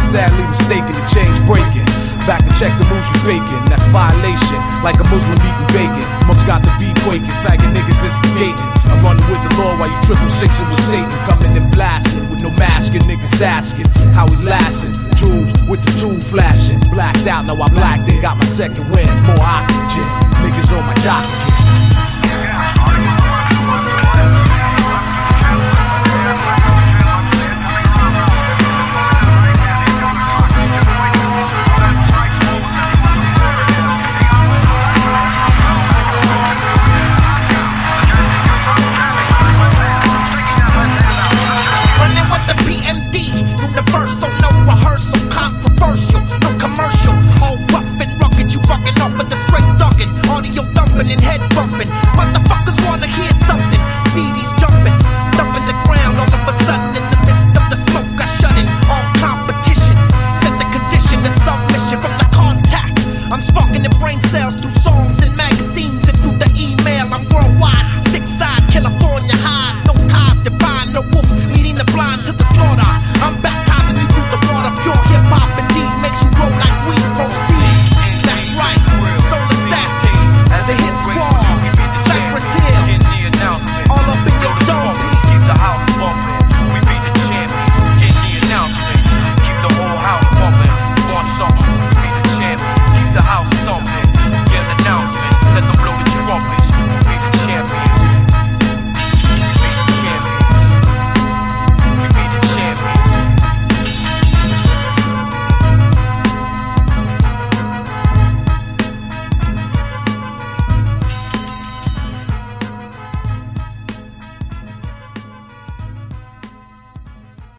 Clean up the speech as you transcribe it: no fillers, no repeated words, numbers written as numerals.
sadly mistaken, the chain's breaking. Back to check the moves you faking, that's violation. Like a Muslim eating bacon, amongst got the beat quaking. Faggot niggas instigating. I'm running with the law while you 666 with Satan. Coming and blasting with no mask and niggas asking how he's lasting. Jewels with the tool flashing. Blacked out, now I blacked in. Got my second wind, more oxygen. Niggas on my jock again.